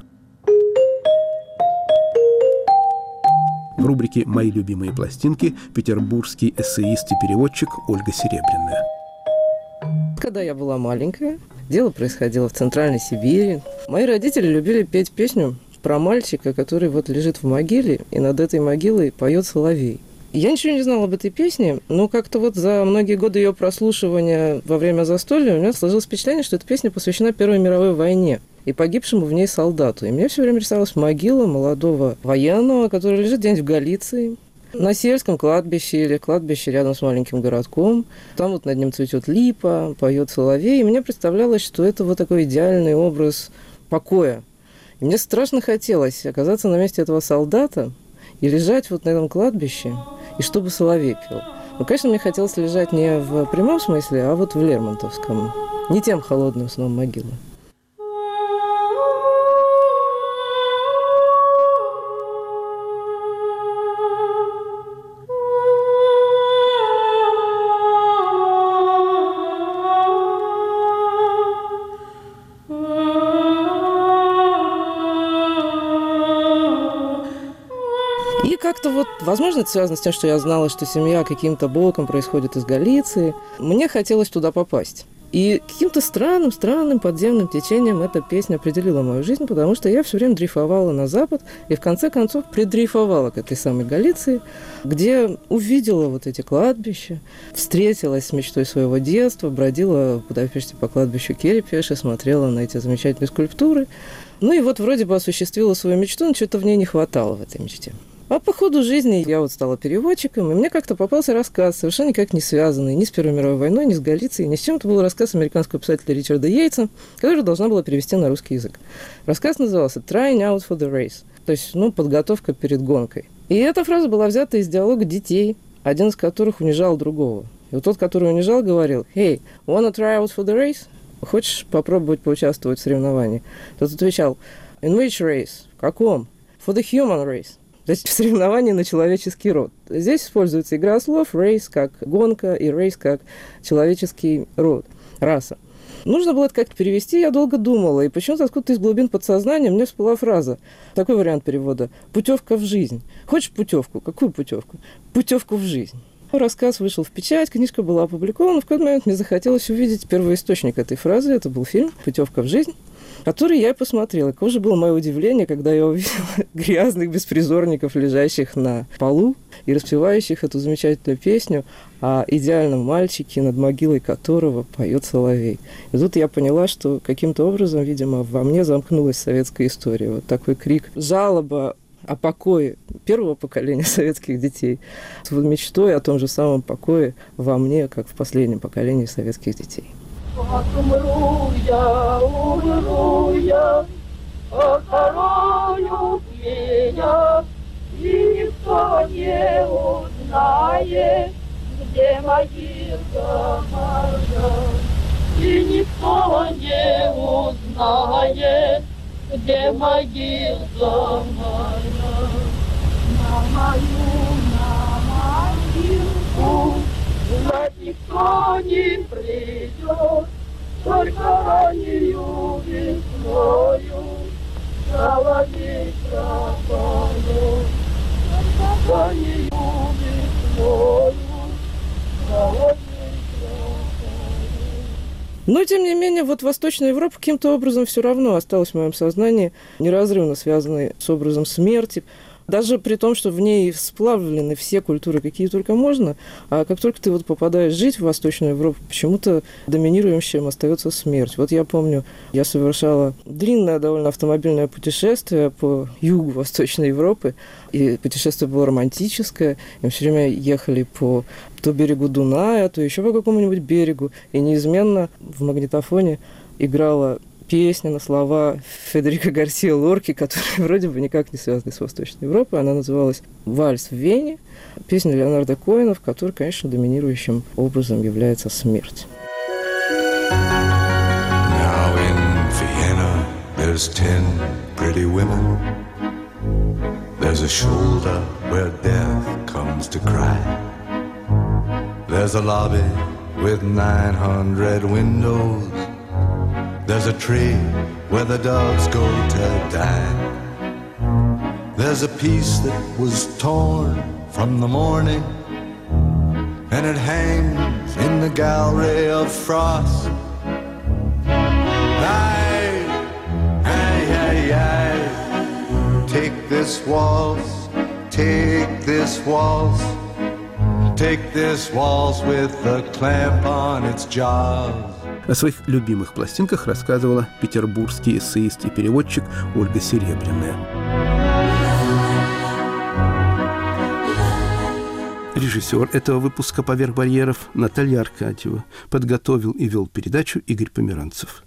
В рубрике «Мои любимые пластинки» петербургский эссеист и переводчик Ольга Серебряная.
Когда я была маленькая, Дело происходило в Центральной Сибири. Мои родители любили петь песню про мальчика, который вот лежит в могиле, и над этой могилой поет соловей. Я ничего не знала об этой песне, но как-то вот за многие годы ее прослушивания во время застолья у меня сложилось впечатление, что эта песня посвящена Первой мировой войне и погибшему в ней солдату. И мне все время рисовалась могила молодого военного, который лежит где-нибудь в Галиции, на сельском кладбище или кладбище рядом с маленьким городком. Там вот над ним цветет липа, поет соловей. И мне представлялось, что это вот такой идеальный образ покоя. И мне страшно хотелось оказаться на месте этого солдата и лежать вот на этом кладбище, и чтобы соловей пел. Ну, конечно, мне хотелось лежать не в прямом смысле, а вот в Лермонтовском. Не тем холодным сном могилы. Как-то вот, возможно, это связано с тем, что я знала, что семья каким-то боком происходит из Галиции. Мне хотелось туда попасть. И каким-то странным подземным течением эта песня определила мою жизнь, потому что я все время дрейфовала на запад и в конце концов придрейфовала к этой самой Галиции, где увидела вот эти кладбища, встретилась с мечтой своего детства, бродила в Будапеште по кладбищу Керепеши, смотрела на эти замечательные скульптуры. Ну и вот вроде бы осуществила свою мечту, но что-то в ней не хватало в этой мечте. А по ходу жизни я вот стала переводчиком, и мне как-то попался рассказ, совершенно никак не связанный ни с Первой мировой войной, ни с Галицией, ни с чем. Это был рассказ американского писателя Ричарда Йейтса, который должна была перевести на русский язык. Рассказ назывался «Trying out for the race», то есть, подготовка перед гонкой. И эта фраза была взята из диалога детей, один из которых унижал другого. И вот тот, который унижал, говорил: «Hey, wanna try out for the race?» Хочешь попробовать поучаствовать в соревновании? Тот отвечал: «In which race?» В каком? «For the human race». То есть соревнование на человеческий род. Здесь используется игра слов «race» как гонка и «race» как человеческий род, раса. Нужно было это как-то перевести, я долго думала, и почему-то откуда-то из глубин подсознания мне всплыла фраза, такой вариант перевода: «Путевка в жизнь». Хочешь путевку? Какую путевку? Путевку в жизнь. Рассказ вышел в печать, книжка была опубликована, в какой-то момент мне захотелось увидеть первоисточник этой фразы, это был фильм «Путевка в жизнь», который я и посмотрела. Какое же было мое удивление, когда я увидела грязных беспризорников, лежащих на полу и распевающих эту замечательную песню о идеальном мальчике, над могилой которого поет соловей. И тут я поняла, что каким-то образом, видимо, во мне замкнулась советская история. Вот такой крик, жалоба о покое первого поколения советских детей с мечтой о том же самом покое во мне, как в последнем поколении советских детей.
Умру я, похоронят меня, и никто не узнает, где могилка моя. И никто не узнает, где могилка моя. На могилку знать никто не придет, только раннею весною соловей пропоет. Только раннею весною соловей пропоет.
Но, тем не менее, вот Восточная Европа каким-то образом все равно осталась в моем сознании, неразрывно связанной с образом смерти. Даже при том, что в ней сплавлены все культуры, какие только можно, а как только ты вот попадаешь жить в Восточную Европу, почему-то доминирующим остается смерть. Вот я помню, я совершала длинное довольно автомобильное путешествие по югу Восточной Европы, и путешествие было романтическое, и мы все время ехали по то берегу Дуная, то еще по какому-нибудь берегу, и неизменно в магнитофоне играла песня на слова Федерико Гарсиа Лорки, которая вроде бы никак не связана с Восточной Европой. Она называлась «Вальс в Вене», песня Леонарда Коэна, в которой, конечно, доминирующим образом является смерть.
Now in Vienna there's 10 pretty women. There's a shoulder where death comes to cry. There's a lobby with 900 windows. There's a tree where the dogs go to die. There's a piece that was torn from the morning, and it hangs in the gallery of frost. this waltz, take this waltz, take this waltz with the clamp on its jaws.
О своих любимых пластинках рассказывала петербургский эссеист и переводчик Ольга Серебряная. Режиссер этого выпуска «Поверх барьеров» Наталья Аркадьева. Подготовил и вел передачу Игорь Померанцев.